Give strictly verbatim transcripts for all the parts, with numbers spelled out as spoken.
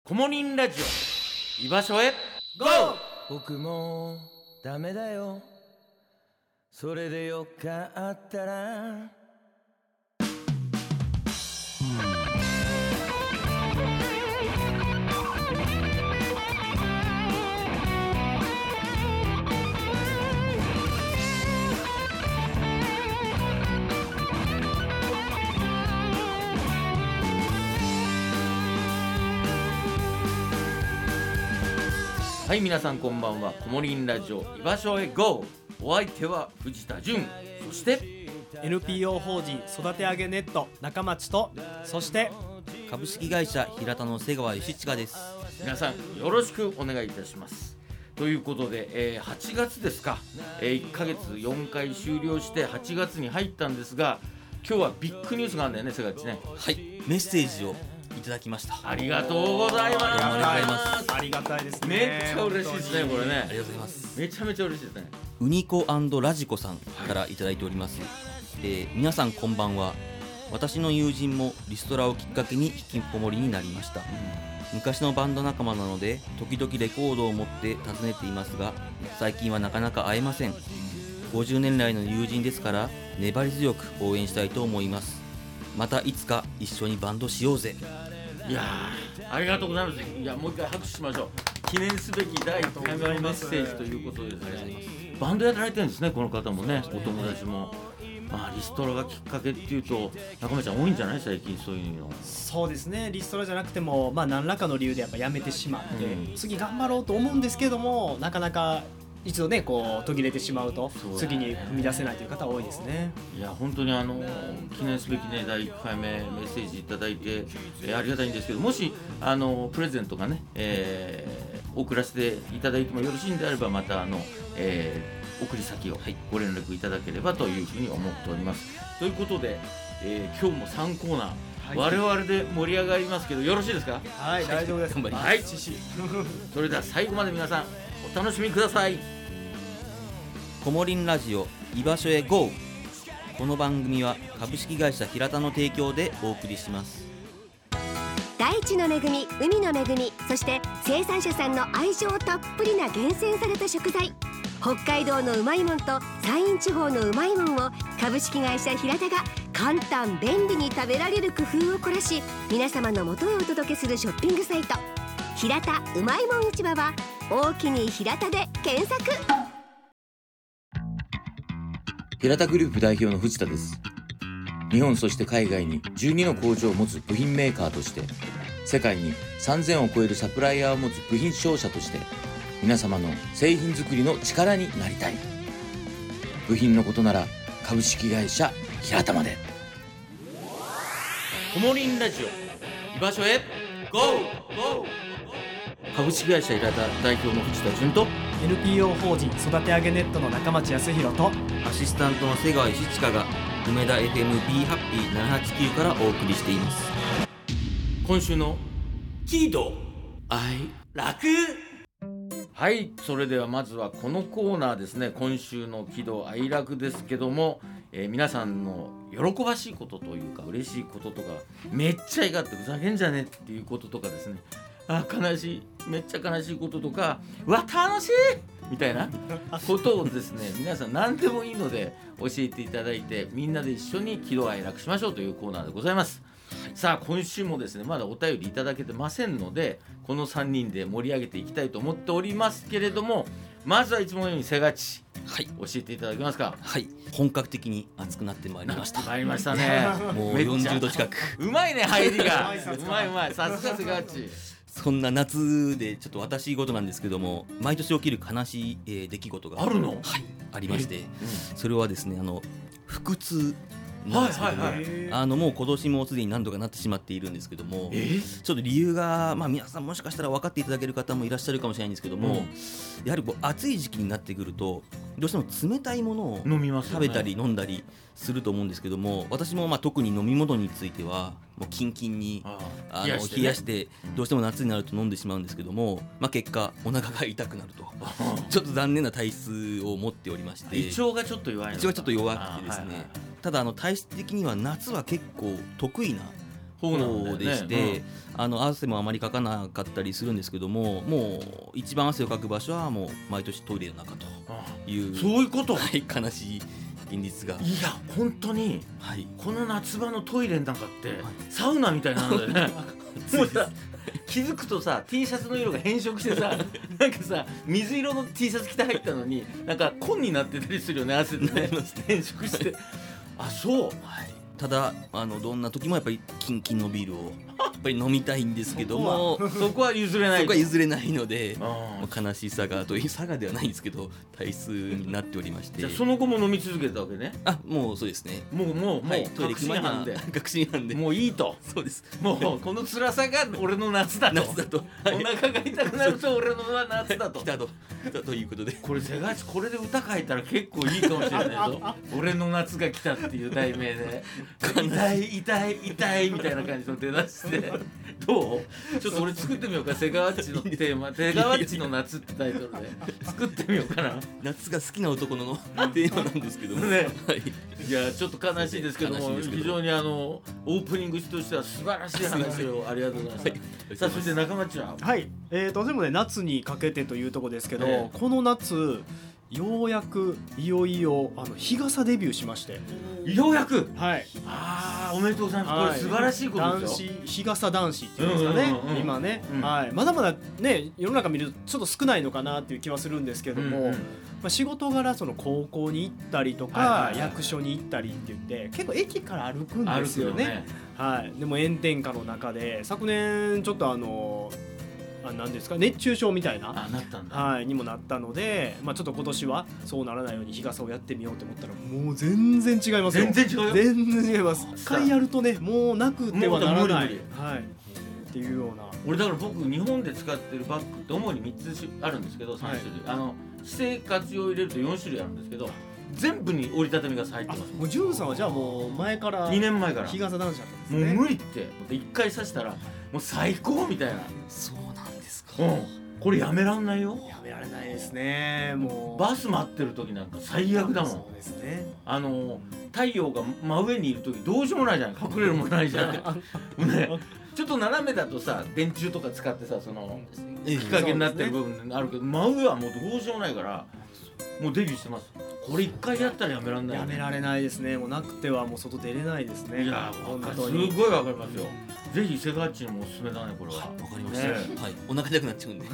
コモリンラジオ居場所へゴー。 僕もダメだよ、それでよかったら。 はい、皆さんこんばんは。コモリンラジオ居場所へゴー。お相手は藤田純、そしてエヌピーオー 法人育て上げネット中町と、そして株式会社平田の瀬川義親です。 皆さんよろしくお願いいたします。ということで、えー、はちがつですか、えー、いっかげつよんかい終了してはちがつに入ったんですが、今日はビッグニュースがあるんだよね、瀬川っちね。 はい、メッセージをいただきました。 ありがとうございます。 どうもありがとうございます。 ありがたいですね。 めっちゃ嬉しいですね、これね。 ありがとうございます。 めちゃめちゃ嬉しいですね。 ウニコ&ラジコさんからいただいております、えー、皆さんこんばんは。私の友人もリストラをきっかけに引きこもりになりました、うん、昔のバンド仲間なので時々レコードを持って訪ねていますが、最近はなかなか会えません。ごじゅうねん来の友人ですから粘り強く応援したいと思います。またいつか一緒にバンドしようぜ。 いやー、ありがとうございます。いや、もう一回拍手しましょう。記念すべきだいいっかいめのメッセージということですね。バンドやられてるんですね、この方もね、お友達も。まあ、リストラがきっかけっていうと中村ちゃん多いんじゃない、最近そういうの。 そうですね、リストラじゃなくても、まあ、何らかの理由でやっぱ辞めてしまって、うん、次頑張ろうと思うんですけども、なかなか一度ねこう途切れてしまうと次に踏み出せないという方多いですね。 いや本当にあの記念すべきねだいいっかいめメッセージいただいて、えー、ありがたいんですけど、もしあのプレゼントがね、えー、送らせていただいてもよろしいんであれば、またあの、えー、送り先をご連絡いただければというふうに思っております。ということで、えー、今日もさんコーナー、はい、我々で盛り上がりますけどよろしいですか。 はい、大丈夫です。 頑張ります。はい、それでは最後まで皆さんお楽しみください。 コモリンラジオ居場所へ ゴー。 この番組は株式会社平田の提供でお送りします。 大地の恵み、海の恵み、そして生産者さんの愛情たっぷりな厳選された食材、北海道のうまいもんと山陰地方のうまいもんを株式会社平田が簡単便利に食べられる工夫を凝らし、皆様の元へお届けするショッピングサイト、平田うまいもん市場は大きに平田で検索。 平田グループ代表の藤田です。日本そして海外にじゅうにの工場を持つ部品メーカーとして、世界にさんぜんを超えるサプライヤーを持つ部品商社として、皆様の製品作りの力になりたい。部品のことなら株式会社平田まで。 コモリンラジオ居場所へゴー。株式会社平田代表の藤田純とエヌピーオー 法人育て上げネットの中町康弘と、 アシスタントの瀬川義親が梅田 エフエム ビーハッピーななはちきゅうからお送りしています。 今週の喜怒哀楽。はい、それではまずはこのコーナーですね。今週の喜怒哀楽ですけども、えー、皆さんの喜ばしいことというか嬉しいこととか、めっちゃいがってふざけんじゃねっていうこととかですね、あ悲しいめっちゃ悲しいこととか、うわ楽しいみたいなことをですね皆さん何でもいいので教えていただいて、みんなで一緒に喜怒哀楽しましょうというコーナーでございます。さあ今週もですねまだお便りいただけてませんので、このさんにんで盛り上げていきたいと思っておりますけれども、まずはいつものように瀬がち、はい、教えていただけますか。 はい、本格的に熱くなってまいりました。 参りましたねもうよんじゅうど近く。 うまいね入りがうまいうまい、さすが瀬がち。 そんな夏でちょっと私事なんですけども、毎年起きる悲しい、えー、出来事があるの、 はい、ありまして、うん、それはですねあの腹痛なんですけども、はいはいはい、あのもう今年もすでに何度かなってしまっているんですけども、ちょっと理由が、まあ、皆さんもしかしたら分かっていただける方もいらっしゃるかもしれないんですけども、うん、やはりこう暑い時期になってくるとどうしても冷たいものを食べたり飲んだりすると思うんですけども、私もまあ特に飲み物についてはもうキンキンにああの冷やして、ね、冷やしてどうしても夏になると飲んでしまうんですけども、まあ、結果お腹が痛くなるとちょっと残念な体質を持っておりまして、 胃腸がちょっと弱いの、 胃腸がちょっと弱くてですね、はいはいはい、ただあの体質的には夏は結構得意な方なんだよねでして、うん、あの汗もあまりかかなかったりするんですけども、もう一番汗をかく場所はもう毎年トイレの中という、 そういうこと、 はい、悲しい現実が。 いや本当に、はい、この夏場のトイレの中って、はい、サウナみたいなんだよねもうさ気づくとさ T シャツの色が変色してさなんかさ水色の T シャツ着て入ったのになんか紺になってたりするよね、汗でね変色してあそう、はい、 ただあのどんな時もやっぱりキンキンのビールをやっぱり飲みたいんですけどもそこは譲れないそこは譲れないので悲しさがという差がではないんですけど体質になっておりまして、 じゃあその後も飲み続けたわけね。 あもうそうですね、 もうもうもう、はい、 トイレ行く前には確信犯でもういいと。 そうです、 もうこの辛さが俺の夏だと夏だと、 はい、お腹が痛くなると俺の夏だと来たと来たということで、 これ世界一これで歌書いたら結構いいかもしれないぞ俺の夏が来たっていう題名で痛い痛い痛いみたいな感じの出だしてどう？ちょっと俺作ってみようか、セガワッチのテーマセガワッチの夏ってタイトルで作ってみようかな。 夏が好きな男のテーマなんですけどもね、 はい、 いやちょっと悲しいですけども、非常にあのオープニングとしては素晴らしい話をありがとうございました、はい、さあそして中町ははいえーとでもね夏にかけてというところですけど、 えー、 この夏ようやくいよいよあの日傘デビューしまして、 ようやく、 はい、 あーおめでとうございます、これ素晴らしいことですよ。 男子日傘男子っていうんですかね、うんうんうん、今ね、うん、はい、まだまだね世の中見るとちょっと少ないのかなっていう気はするんですけども、うんうん、まあ、仕事柄その高校に行ったりとか、はいはいはい、役所に行ったりって言って結構駅から歩くんですよね、ね、はい、でも炎天下の中で昨年ちょっとあのあなんですか熱中症みたいな、 あなったんだ、 はい、にもなったので、まあ、ちょっと今年はそうならないように日傘をやってみようと思ったらもう全然違いますよ。 全然違うよ、 全然違います。一回やるとねもうなくてはならない、はい、っていうような。 俺だから僕日本で使ってるバッグって主にみっつあるんですけどさん種類、はい、あの私生活用を入れるとよん種類あるんですけど全部に折りたたみ傘入ってます。 もうジュンさんはじゃあもう前からにねんまえから日傘男子だったんですね。 もう無理っていっかい刺したらもう最高みたいな。 そうなんですか、 うん、これやめらんないよ。 やめられないですね。もうバス待ってる時なんか最悪だもん。 そうですね、あの太陽が真上にいる時どうしようもないじゃない、隠れるもないじゃないね、ちょっと斜めだとさ電柱とか使ってさその日陰になってる部分あるけど、真上はもうどうしようもないからもうデビューしてます。これ一回やったらやめられない、ね、 やめられないですね。もうなくてはもう外出れないですね。 いやーすごいわかりますよ。ぜひセガッチにもおすすめだねこれは。 わかりました、ね、はい、お腹痛くなっちゃうんで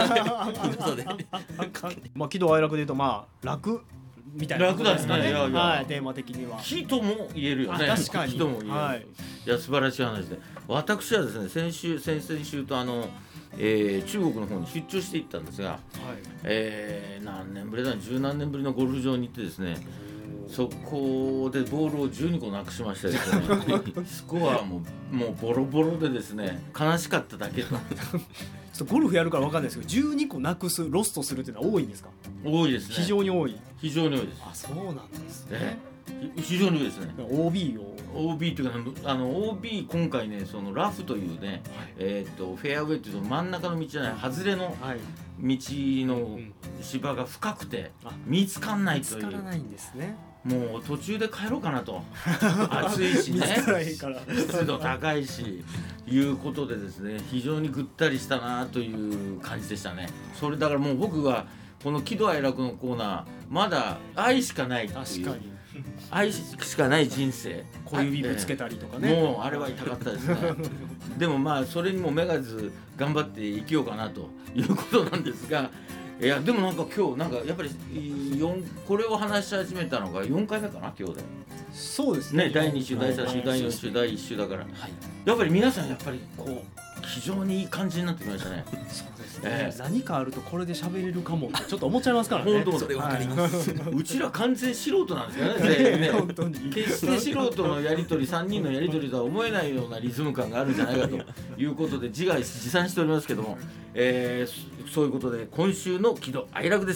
まあ喜怒哀楽で言うとまあ楽みたいな楽ですね、いやいや、 はい、テーマ的には喜とも言えるよね。 確かに喜とも言える、はい、いや素晴らしい話で、私はですね先週先々週とあのえー、中国の方に出張していったんですが、はい、えー、何年ぶりだ十何年ぶりのゴルフ場に行ってですね、そこでボールをじゅうにこなくしましたですねスコアももうボロボロでですね悲しかっただけとちょっとゴルフやるから分かんないですけどじゅうにこなくすロストするっていうのは多いんですか？ 多いですね。 非常に多い。 非常に多いです。 あ、そうなんですね、 ね、非常に多いですね。 オービー をオービー っていうかあの オービー 今回ねそのラフというね、はい、えー、っとフェアウェイっていうと真ん中の道じゃない外れの道の芝が深くて見つかんないという、 見つからないんですね。 もう途中で帰ろうかなと暑いしね湿度高いしいうことでですね非常にぐったりしたなという感じでしたね。それだからもう僕はこの喜怒哀楽のコーナーまだ愛しかないっていう、 確かに愛しかない人生、 小指ぶつけたりとかね、 もうあれは痛かったですねでもまあそれにもめがず頑張って生きようかなということなんですが、いやでもなんか今日なんかやっぱりよんこれを話し始めたのがよんかいめかな今日で。 そうですね、 ねだいに週だいさん週だいよん週だいいっ週だから、はい、やっぱり皆さんやっぱりこう非常にいい感じになってきましたね。 そうですね、えー、何かあるとこれで喋れるかもってちょっと思っちゃいますからね。 本当それ分かります、はい、うちら完全素人なんですよねね本当に決して素人のやり取りさんにんのやり取りとは思えないようなリズム感があるんじゃないかということで自画自賛しておりますけども、えー、そういうことで今週の喜怒哀楽でした。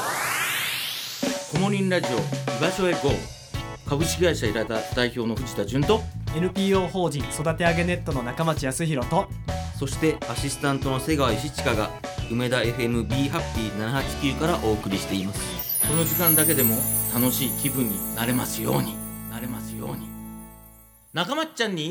コモリンラジオ居場所へ ゴー、株式会社イラタ代表の藤田純とエヌピーオー 法人育て上げネットの中町康弘と、 そしてアシスタントの瀬川義親が梅田 エフエム ビーハッピーななはちきゅうからお送りしています。 この時間だけでも楽しい気分になれますようになれますように。中町ちゃんに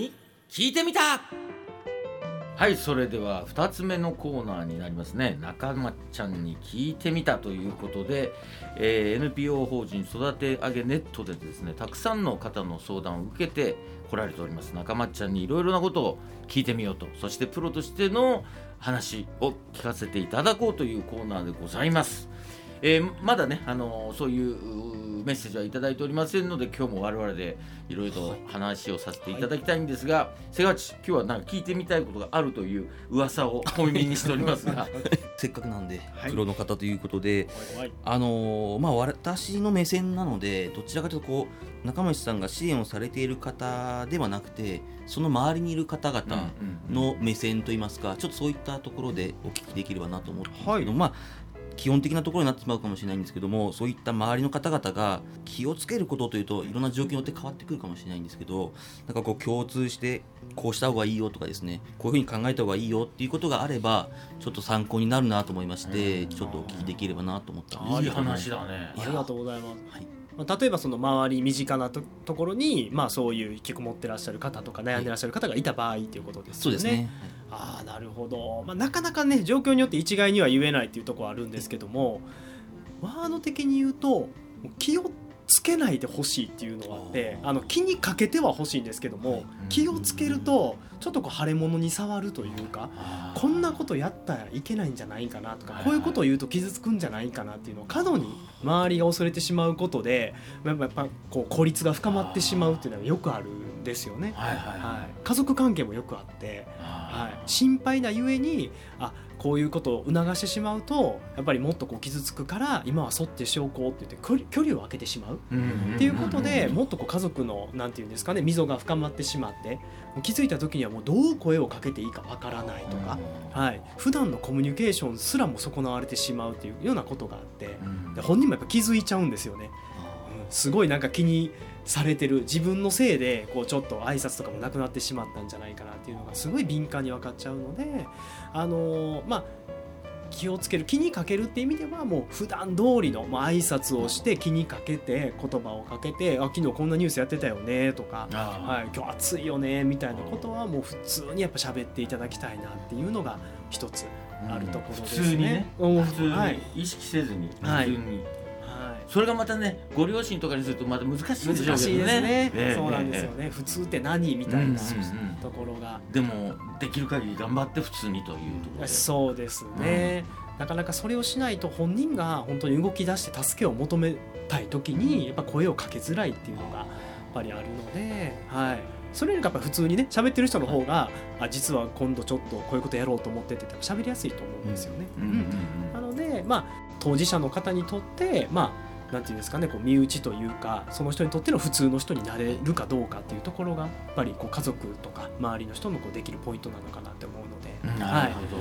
聞いてみた。はい、それではふたつめのコーナーになりますね。中松ちゃんに聞いてみたということで、えー、エヌピーオー 法人育て上げネットでですね、たくさんの方の相談を受けて来られております中松ちゃんにいろいろなことを聞いてみようと、そしてプロとしての話を聞かせていただこうというコーナーでございます。えー、まだね、あのー、そういうメッセージはいただいておりませんので、今日も我々でいろいろと話をさせていただきたいんですが、瀬川内、今日はなんか聞いてみたいことがあるという噂を小耳にしておりますがせっかくなんで、 はい、 プロの方ということで、はい、あのーまあ、私の目線なので、どちらかというとこう中町さんが支援をされている方ではなくて、その周りにいる方々の目線といいますか、ちょっとそういったところでお聞きできればなと思ってますけど、はい、まあ基本的なところになってしまうかもしれないんですけども、そういった周りの方々が気をつけることというといろんな状況によって変わってくるかもしれないんですけど、なんかこう共通してこうした方がいいよとかですね、こういうふうに考えた方がいいよっていうことがあればちょっと参考になるなと思いまして、ちょっとお聞きできればなと思ったんです。 いい話だね。 ありがとうございます。はい、まあ、例えばその周り身近な と, ところに、まあ、そういう引きこもってらっしゃる方とか悩んでらっしゃる方がいた場合ということですよね。 そうですね。 ああ、なるほど。まあ、なかなかね状況によって一概には言えないっていうところはあるんですけども、ワード的に言うと気をつけないでほしいっていうのがあって、あの気にかけてはほしいんですけども、気をつけるとちょっとこう腫れ物に触るというか、こんなことやったらいけないんじゃないかなとか、こういうことを言うと傷つくんじゃないかなっていうのを過度に周りが恐れてしまうことで、やっぱこう孤立が深まってしまうっていうのはよくあるんですよね。はいはいはい、家族関係もよくあって、はい、心配なゆえにあこういうことを促してしまうとやっぱりもっとこう傷つくから、今はそってしおこうって言って距離、距離を空けてしまうっていうことで、もっとこう家族のなんていうんですかね、溝が深まってしまって、気づいた時にはもうどう声をかけていいかわからないとか、はい、普段のコミュニケーションすらも損なわれてしまうっていうようなことがあって、で本人もやっぱ気づいちゃうんですよね。うん、すごいなんか気にされてる自分のせいでこうちょっと挨拶とかもなくなってしまったんじゃないかなっていうのがすごい敏感に分かっちゃうので、あのー、まあ気をつける、気にかけるっていう意味ではもう普段通りの、まあ、挨拶をして気にかけて言葉をかけて、あ昨日こんなニュースやってたよねとか、はい、今日暑いよねみたいなことはもう普通にやっぱ喋っていただきたいなっていうのが一つあるところですね。 普通にね、普通に、 はい、 意識せずに普通に、 はい、 それがまたねご両親とかにするとまた難しいですよね。 難しいですね、えー、そうなんですよね、えー、普通って何みたいなところが、 うんうんうん、でもできる限り頑張って普通にというところで、 そうですね、うん、なかなかそれをしないと本人が本当に動き出して助けを求めたい時にやっぱ声をかけづらいっていうのがやっぱりあるので、はい、それよりやっぱ普通にね喋ってる人の方が、あ実は今度ちょっとこういうことやろうと思ってって喋りやすいと思うんですよね。うんうんうんうん、なので、まあ、当事者の方にとってまあなんていうんですかね、こう身内というかその人にとっての普通の人になれるかどうかっていうところがやっぱりこう家族とか周りの人のこうできるポイントなのかなって思うので、 うん、なるほど、はい、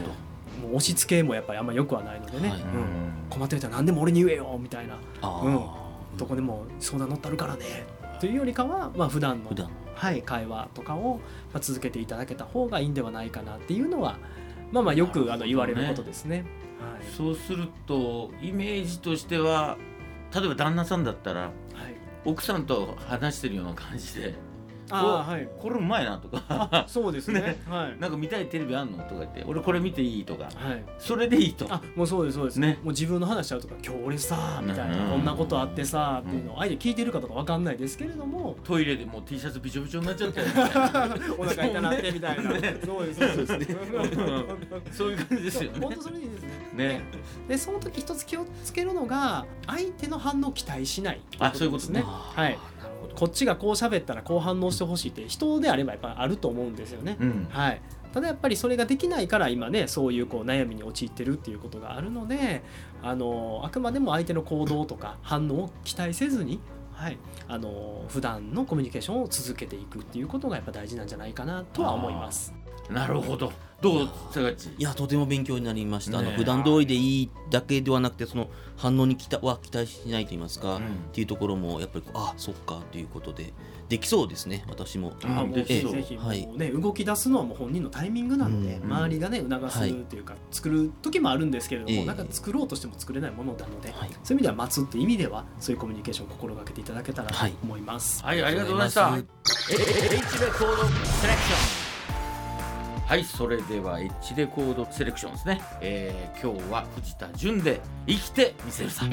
もう押し付けもやっぱりあんま良くはないのでね、はい、うん、困ってる人は何でも俺に言えよみたいな、うん、どこでも相談乗ったるからねというよりかは、まあ、普段の普段、はい、会話とかを続けていただけた方がいいんではないかなっていうのはまあまあよくあの言われることですね。はい、 そうするとイメージとしては例えば旦那さんだったら、はい、奥さんと話してるような感じで、あ、はい、これうまいなとかそうですね、 ね、はい、なんか見たいテレビあんのとか言って俺これ見ていいとか、はい、それでいいと、 あもうそうですそうです、ね、もう自分の話しちゃうとか今日俺さみたいな、こんなことあってさっていうのを相手聞いてるかとか分かんないですけれども、 トイレでもう T シャツびちょびちょになっちゃったよお腹痛なってみたいな、ね、そうですそうですねそういう感じですよね。 本当それいいですね。 ねでその時一つ気をつけるのが相手の反応を期待しない、 あそういうことね。 はい、こっちがこう喋ったらこう反応してほしいって人であればやっぱあると思うんですよね。うん、はい、ただやっぱりそれができないから今ねそういうこう悩みに陥ってるっていうことがあるので、あのあくまでも相手の行動とか反応を期待せずに、はい、あの普段のコミュニケーションを続けていくっていうことがやっぱ大事なんじゃないかなとは思います。 なるほど。 どうさがち。 いやとても勉強になりました。あのねえ普段通りでいいだけではなくて、その反応に期待は期待しないと言いますか、 うんっていうところもやっぱりこうあそっかということでできそうですね、私も。 うんあもうぜできそうひぜひもうはいね、動き出すのはもう本人のタイミングなので、 うん周りがね促すはいっていうか、作る時もあるんですけれども、 ええなんか作ろうとしても作れないものなので、 はいそういう意味では待つっていう意味ではそういうコミュニケーションを心がけていただけたらとはい思います。 はい、ありがとうございました。 ありがとうございます。 H レコードセレクション。はい、それでは H レコードセレクションですね。えー、今日は藤田純で生きてみせるさ。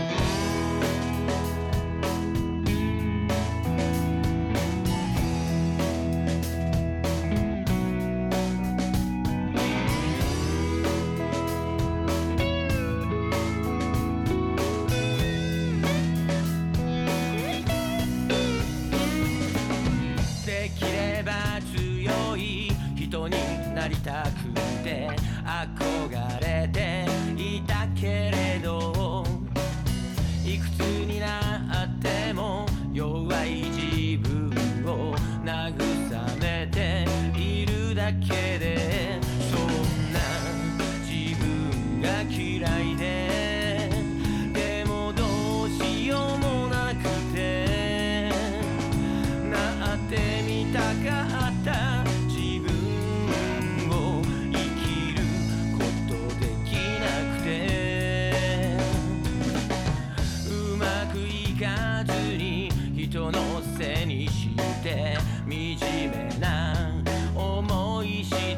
できれば強い人になりたくて憧れていたけれど、いくつになっても弱い自分を慰めているだけで、そんな自分が嫌いで、でもどうしようもなくて、なってみたかった自分を生きることできなくて、うまくいかずに人のせいにして惨めな思いして、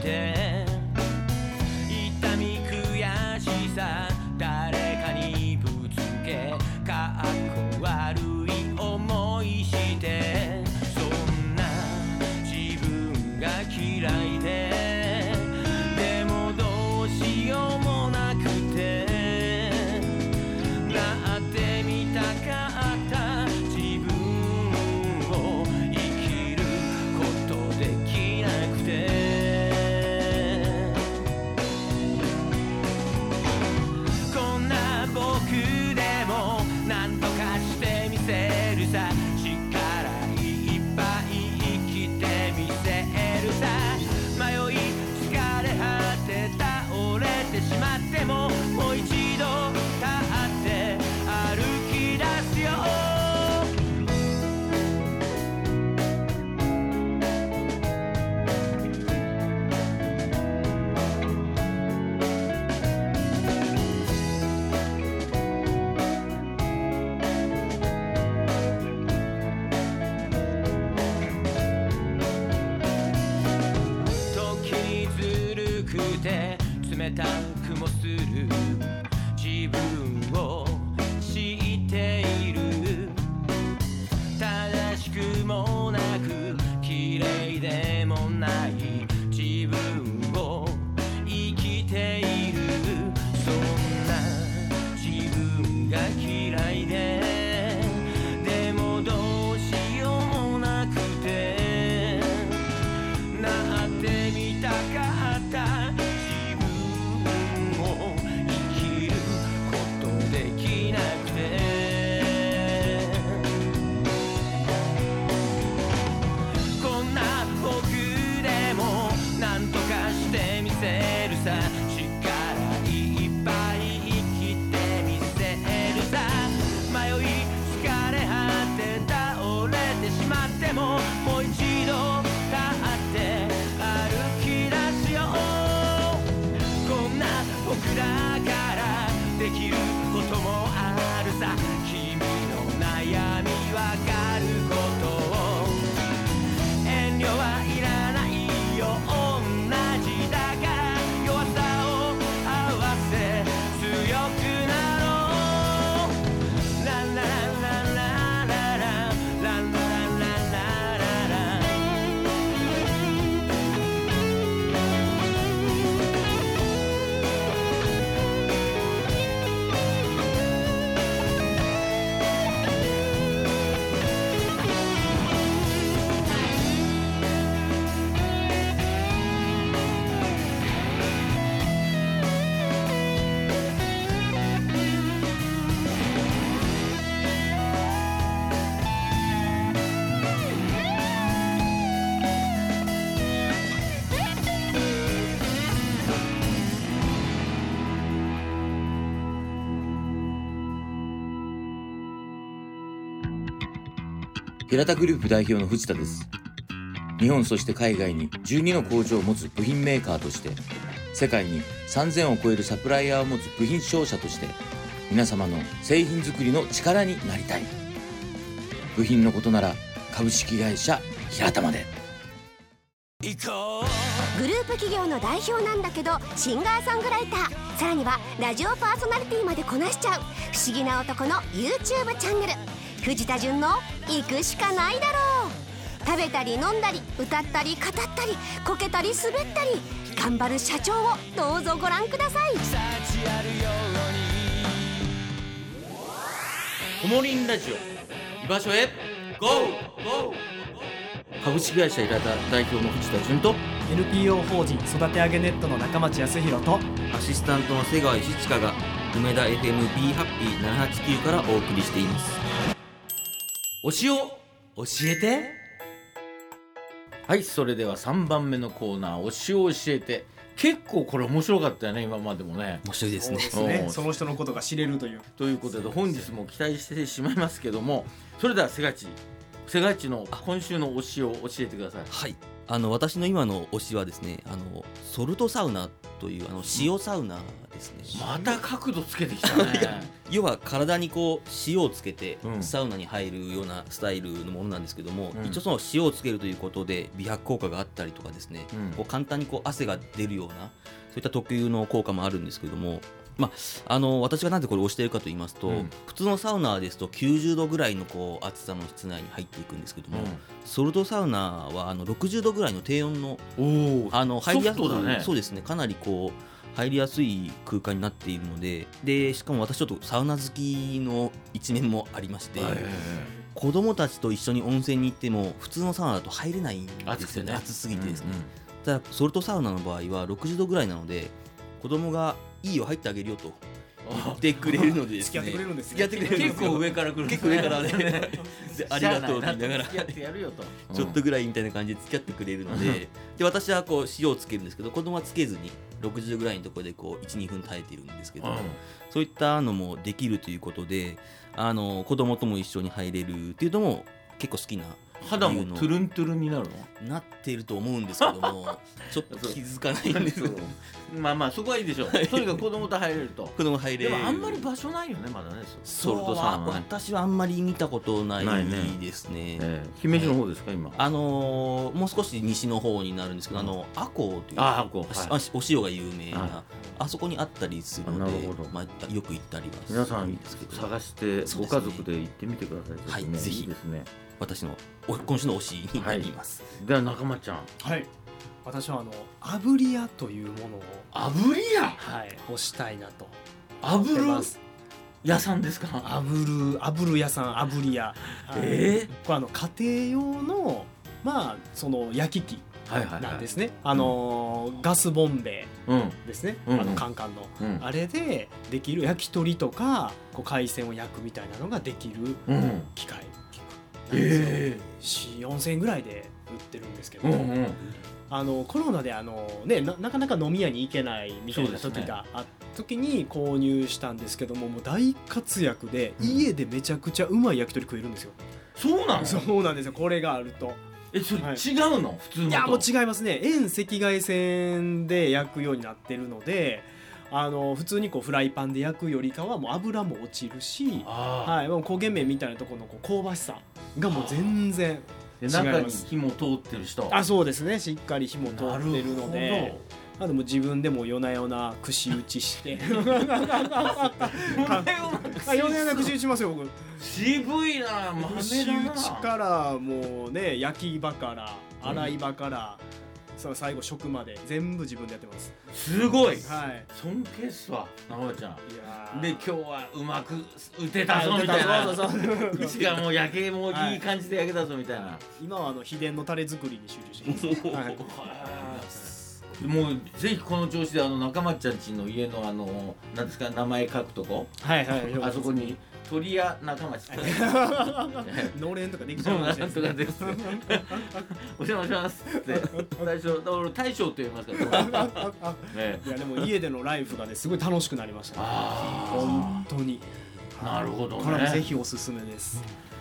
痛み悔しさ誰かにぶつけかっこ悪い思いして、そんな自分が嫌いで、でもどうしようもなくて、なってみたかった自分を生きることできなくて、こんな僕でもなんとかしてみせるさ、力いっぱい生きてみせるさ、迷い疲れ果て倒れてしまってももう一度立って歩き出すよ。時にずるくて冷たくもする自分を知っている、正しくもなく綺麗でもない自分を生きている、そんな自分が嫌いで、でもどうしようもなくて、なってみたかった自分を生きることできなくて、こんな僕でもなんとかしてみせるさ、力いっぱい生きてみせるさ、迷い疲れ果て倒れてしまってももう一度立って歩き出すよ。こんな僕だからできることもあるさ、君の悩みわかることを遠慮はいらないよ、同じだから弱さを平田グループ代表の藤田です。日本そして海外にじゅうにの工場を持つ部品メーカーとして、世界にさんぜんを超えるサプライヤーを持つ部品商社として、皆様の製品作りの力になりたい。部品のことなら株式会社平田まで。 グループ企業の代表なんだけどシンガーソングライター、さらにはラジオパーソナリティまでこなしちゃう不思議な男の YouTube チャンネル、藤田純の行くしかないだろう。食べたり飲んだり歌ったり語ったりこけたり滑ったり頑張る社長をどうぞご覧ください。 コモリンラジオ、居場所へ ゴー！ 株式会社平田代表の藤田純とエヌピーオー 法人育て上げネットの中町康弘とアシスタントの瀬川石親が梅田 エフエム ビーハッピーななはちきゅうからお送りしています。 推しを教えて。はい、それではさんばんめのコーナー、推しを教えて。結構これ面白かったよね、今までもね。 面白いですね。 そうですね、その人のことが知れるという。 ということで本日も期待してしまいますけども、それでは瀬川地瀬川地の今週の推しを教えてください。 はい、あの私の今の推しはですね、あのソルトサウナというあの塩サウナですね。 また角度つけてきたね要は体にこう塩をつけてうんサウナに入るようなスタイルのものなんですけども、 うん一応その塩をつけるということで美白効果があったりとかですね、 うんこう簡単にこう汗が出るようなそういった特有の効果もあるんですけども、まあ、あの私がなんでこれを推しているかと言いますと、 うん普通のサウナですときゅうじゅうどぐらいのこう暑さの室内に入っていくんですけども、ソルトサウナはあのろくじゅうどぐらいの低温のうん、おあの入りやすい、 ソフトだね。 そうですね、かなりこう入りやすい空間になっているので、でしかも私ちょっとサウナ好きの一面もありまして、 はいはい子供たちと一緒に温泉に行っても普通のサウナだと入れないんはい、 ですよね、暑すぎてですね、 うんうんただソルトサウナの場合はろくじゅうどぐらいなので子供がいいよ入ってあげるよと言ってくれるのでですね、 付き合ってくれるんですね。 付き合ってくれるんですよ。 結構上から来る。 結構上からねでありがとうって言いながら付き合ってやるよと。 ちょっとぐらいみたいな感じで付き合ってくれるので、で私はこう塩をつけるんですけど、子供はつけずにろくじゅうどぐらいのところでこういち、にふん耐えてるんですけど、 うんそういったのもできるということで、あの子供とも一緒に入れるっていうのも結構好きな肌もトゥルントゥルンになるの？ なっていると思うんですけどもちょっと気づかないんですよ。 まあまあそこはいいでしょう。とにかく子供と入れると。 子供入れる。 でもあんまり場所ないよね、まだね。ソそうルトサウナね。 私はあんまり見たことなないねいですね。 ええ姫路の方ですか今？ あのーもう少し西の方になるんですけど、あのアコーというあアコーあお塩が有名はいなあそこにあったりするのであなるほど、 まあ、よく行ったりはす皆さんるんですけど、 探してそうですねご家族で行ってみてください。 はいねぜひいいですね。 私のお今週の推しになります。 では中間ちゃん、 はい。私はあの炙り屋というものを炙り屋、 はい推したいなと炙思ってまるす。 屋さんですか？ 炙る炙る屋さん炙り屋。はいえこれあの家庭用のまあその焼き器えはいはいはい。 なんですね。あのーガスボンベうんですね。 うんうんあのカンカンの。 うんあれでできる焼き鳥とかこう海鮮を焼くみたいなのができるうん。 機械なんですよ。 えしよんせんえんぐらいで売ってるんですけど、 えうんうん。 あのコロナであの、ね、な, なかなか飲み屋に行けないみたいなそうですね時があった時に購入したんですけども、もう大活躍で、 うん家でめちゃくちゃうまい焼き鳥食えるんですよ。 そうなの？ そうなんですよ、これがあると。 えそれはい違うの？普通のと？ いやもう違いますね。遠赤外線で焼くようになってるので、あの普通にこうフライパンで焼くよりかはもう油も落ちるし、 ああ。 はい、もう焦げ目みたいなところのこう香ばしさがもう全然で違い中にます。 火も通ってる人。 あ、そうですね、しっかり火も通なるほどってるので、あのもう自分でも夜な夜な串打ちしてあ夜な夜な串打ちますよ僕。 渋いな、豆串だな。 打ちからもうね、焼き場から洗い場から、その最後食まで全部自分でやってます。 すごい。 はい。 尊敬っすわ、中村ちゃん。 いやーで今日はうまく打てたぞみたいな。 そうそうそううちがもう焼けもいい感じで焼けたぞみたいな。 今はあの秘伝のタレ作りに集中してます。はいもうぜひこの調子であの中町ちゃんちの家のあのなんですか名前書くとこ、 はいはい。 あそこに鳥屋中町ってのれんとかできちゃうかもしれなんとかないでですす。お邪魔しますって大将、俺大将と言いますから。ね、 いやでも家でのライフがねすごい楽しくなりましたね。 あ本当に。 なるほどねこれはぜひおすすめです。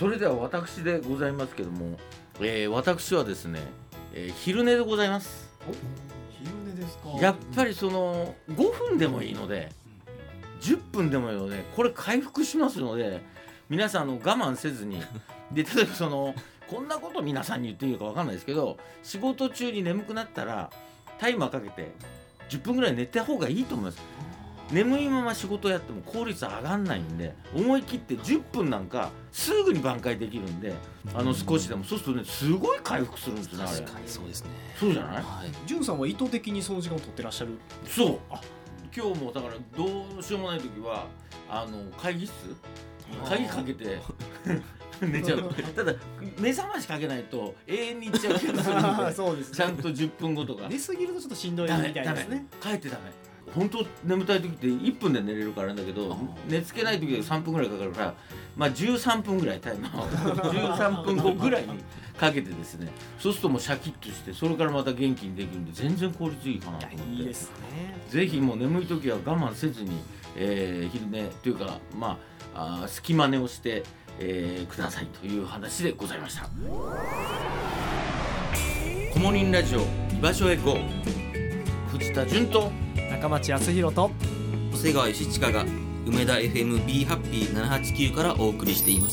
それでは私でございますけども、えー、私はですね、えー、昼寝でございます。 昼寝ですか。 やっぱりそのごふんでもいいのでじゅっぷんでもいいのでこれ回復しますので、皆さんあの我慢せずにで、例えばそのこんなこと皆さんに言っていいか分かんないですけど、仕事中に眠くなったらタイマーかけてじゅっぷんぐらい寝た方がいいと思います。眠いまま仕事やっても効率上がんないんで、思い切ってじゅっぷんなんかすぐに挽回できるんで、あの少しでもそうするとねすごい回復するんですね。あれ確かにそうですね。 そうじゃない？はい、 じゅんさんは意図的にその時間を取ってらっしゃる。 そう、あ今日もだからどうしようもない時はあの会議室鍵かけて寝ちゃう。ただ目覚ましかけないと永遠に行っちゃう気がするのでそうですね、 ちゃんとじゅっぷんごとか。 寝すぎるとちょっとしんどいみたいですね。 帰ってダメ。本当眠たい時っていっぷんで寝れるからだけど、寝つけない時でさんぷんぐらいかかるから、まあじゅうさんぷんぐらいタイマーをじゅうさんぷんごぐらいにかけてですね、そうするともうシャキッとして、それからまた元気にできるんで全然効率いいかなと思って。 いいですね。 ぜひもう眠い時は我慢せずに、えー、昼寝というかまあ、あ隙間寝をして、えー、くださいという話でございました。コモリンラジオ居場所へ ゴー。 藤田純と中町康弘と長谷川義親が梅田 エフエム ビー ハッピーななはちきゅうからお送りしています。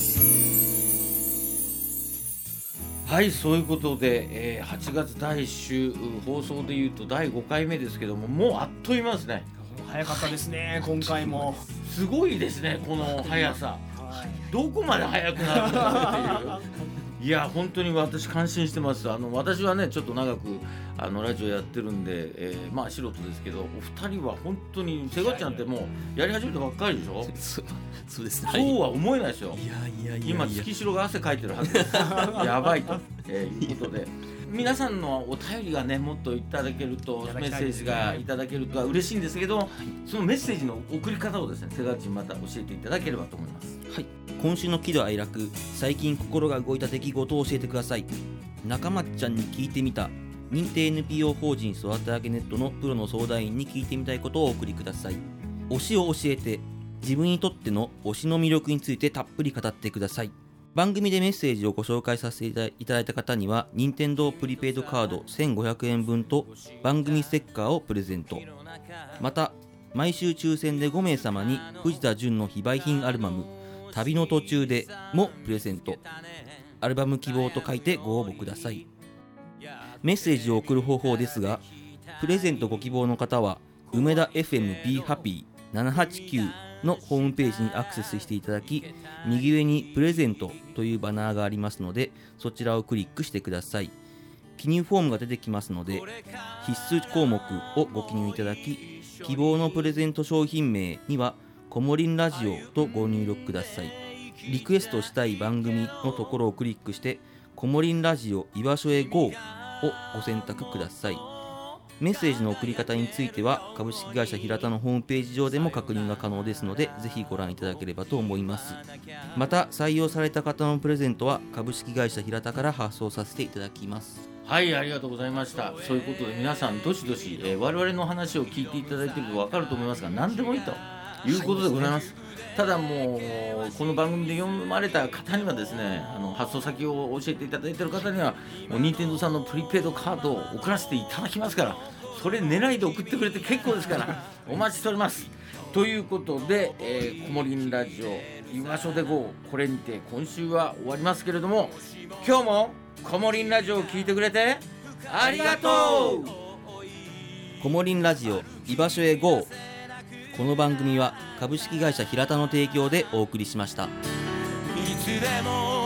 はい、そういうことで、えー、はちがつだいいっ週放送でいうとだいごかいめですけども、もうあっという間ですね。 早かったですね、今回もすごいですね、この速さ。どこまで速くなるんだろうっていう。いや本当に私感心してます。あの私はねちょっと長くあのラジオやってるんで、えー、まあ素人ですけど、お二人は本当にセガちゃんってもうやり始めたばっかりでしょ。 そ, そうですね。 そうは思えないですよ。 いやいやいやいや、 今月城が汗かいてるはずです。やばいと、えー、いうことで皆さんのお便りがねもっといただけると、メッセージがいただけると嬉しいんですけど、そのメッセージの送り方をですねセガちゃんまた教えていただければと思います。 はい、今週の喜怒哀楽、最近心が動いた出来事を教えてください。中松ちゃんに聞いてみた。認定 エヌピーオー 法人育て上げネットのプロの相談員に聞いてみたいことをお送りください。推しを教えて。自分にとっての推しの魅力についてたっぷり語ってください。番組でメッセージをご紹介させていただいた方には任天堂プリペイドカードせんごひゃくえんぶんと番組ステッカーをプレゼント。また毎週抽選でごめいさまに藤田純の非売品アルバム旅の途中でもプレゼント。アルバム希望と書いてご応募ください。メッセージを送る方法ですが、プレゼントご希望の方は梅田 エフエム ビー ハッピーななはちきゅうのホームページにアクセスしていただき、右上にプレゼントというバナーがありますので、そちらをクリックしてください。記入フォームが出てきますので、必須項目をご記入いただき、希望のプレゼント商品名にはコモリンラジオとご入力ください。リクエストしたい番組のところをクリックしてコモリンラジオ居場所へ ゴー をご選択ください。メッセージの送り方については株式会社平田のホームページ上でも確認が可能ですので、ぜひご覧いただければと思います。また採用された方のプレゼントは株式会社平田から発送させていただきます。 はい、ありがとうございました。そういうことで皆さんどしどし、えー、我々の話を聞いていただいていると分かると思いますが、何でもいいということでございます。ただもうこの番組で読まれた方にはですね、あの発送先を教えていただいている方にはもう任天堂さんのプリペイドカードを送らせていただきますから、それ狙いで送ってくれて結構ですからお待ちしております。ということで、えー、コモリンラジオ居場所で ゴー、 これにて今週は終わりますけれども、今日もコモリンラジオを聞いてくれてありがとう。 コモリンラジオ居場所へ ゴー。 この番組は株式会社平田の提供でお送りしました。 いつでも